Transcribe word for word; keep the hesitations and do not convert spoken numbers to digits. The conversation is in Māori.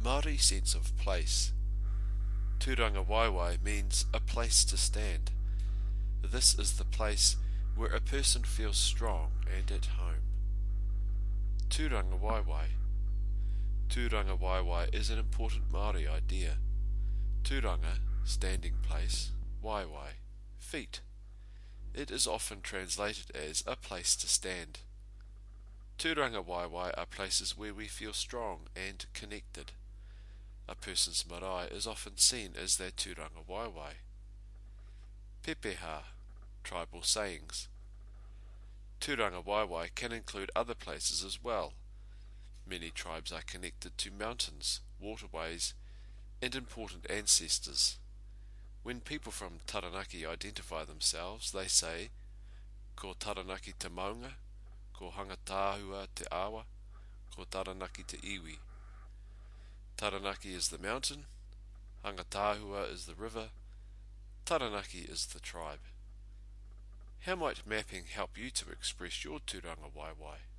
Māori sense of place. Tūranga Waiwai means a place to stand. This is the place where a person feels strong and at home. Tūranga Waiwai. Tūranga Waiwai is an important Māori idea. Tūranga, standing place, Waiwai, feet. It is often translated as a place to stand. Tūranga Waiwai are places where we feel strong and connected. A person's marae is often seen as their Tūranga Waiwai. Pepeha, tribal sayings. Tūranga Waiwai can include other places as well. Many tribes are connected to mountains, waterways, and important ancestors. When people from Taranaki identify themselves, they say, Ko Taranaki te maunga, ko Hangatahua te awa, ko Taranaki te iwi. Taranaki is the mountain, Hangatahua is the river, Taranaki is the tribe. How might mapping help you to express your Tūranga Waiwai?